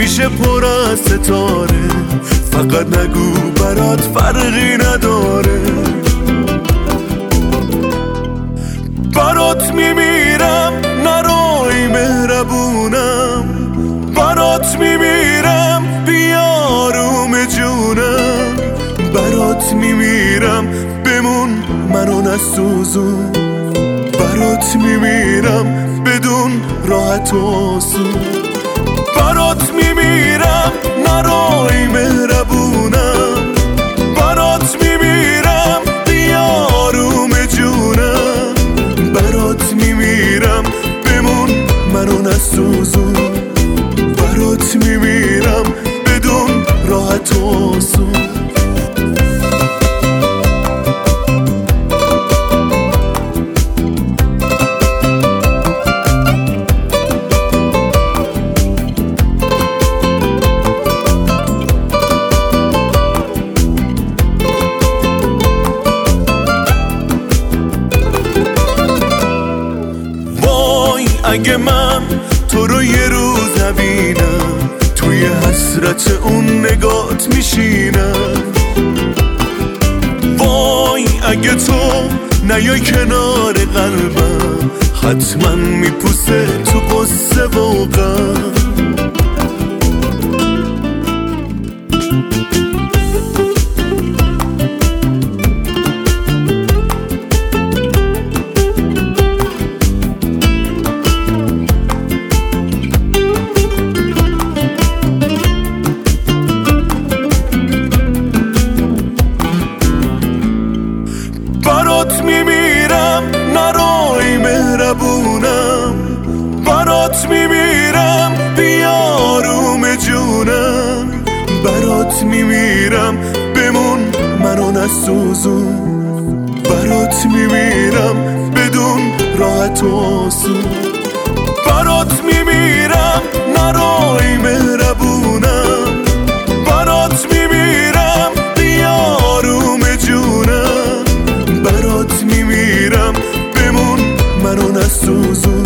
میشه پر از ستاره، فقط نگو برات فرقی نداره. برات میمیرم نروی مهربونم، برات میمیرم بیاروم جونم، برات میمیرم بمون منو نسوزون، برات میمیرم بدون راحت و آسون. برات میمیرم نروی مهربونم، برات میمیرم بیاروم جونم، برات میمیرم بمون منو نسوزون، برات میمیرم بدون راحت و آسون. اگه من تو رو یه روز نبینم، توی حسرت اون نگات میشینم. وای اگه تو نیای کنار قلبم، حتما میپوسه تو قصه و غم. برات میمیرم نروی مهربونم، برات میمیرم بیاروم جونم، برات میمیرم بمون منو نسوزون، برات میمیرم بدون راحت و آسون. برات میمیرم نروی مهربونم، برات میمیرم بیاروم جونم، برات میمیرم بمون منو نسوزون.